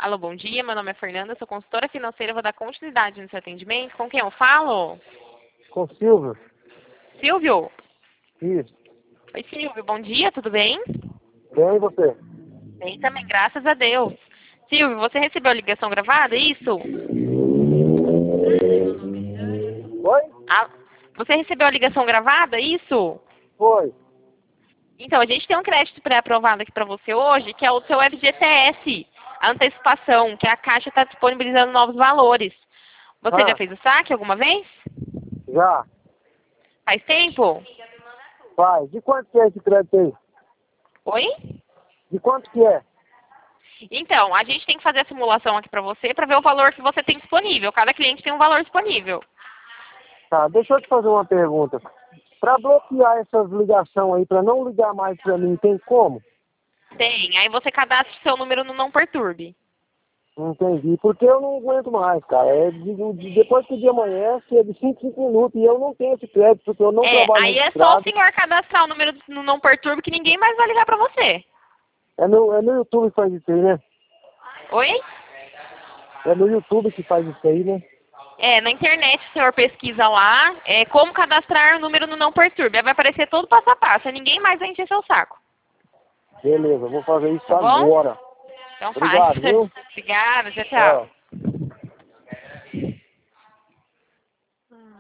Alô, bom dia. Meu nome é Fernanda, sou consultora financeira. Vou dar continuidade no seu atendimento. Com quem eu falo? Com Silvio? Silvio? Isso. Oi, Silvio. Bom dia, tudo bem? Bem, e você? Bem também, graças a Deus. Silvio, você recebeu a ligação gravada, é isso? Oi? Ah, você recebeu a ligação gravada, é isso? Foi. Então, a gente tem um crédito pré-aprovado aqui para você hoje, que é o seu FGTS, a antecipação, que a Caixa está disponibilizando novos valores. Você já Ah, fez o saque alguma vez? já. Faz tempo? Faz. De quanto que é esse crédito aí? Oi? De quanto que é? Então, a gente tem que fazer a simulação aqui para você para ver o valor que você tem disponível. Cada cliente tem um valor disponível. Tá, deixa eu te fazer uma pergunta. Para bloquear essas ligações aí, para não ligar mais para mim, tem como? Tem. Aí você cadastra o seu número no Não Perturbe. Não entendi. Porque eu não aguento mais, cara. Depois que o dia amanhece, é de 5 minutos e eu não tenho esse crédito porque eu não trabalho Aí é só o registrado. senhor cadastrar o número no Não Perturbe que ninguém mais vai ligar para você. É no YouTube que faz isso aí, né? Oi? É no YouTube que faz isso aí, né? Na internet o senhor pesquisa lá, como cadastrar o número no Não Perturbe. Aí vai aparecer todo passo a passo, aí ninguém mais vai encher seu saco. Beleza, eu vou fazer isso Tá bom? agora. Então faz. Obrigado, viu? Obrigada, tchau, tchau. Tchau.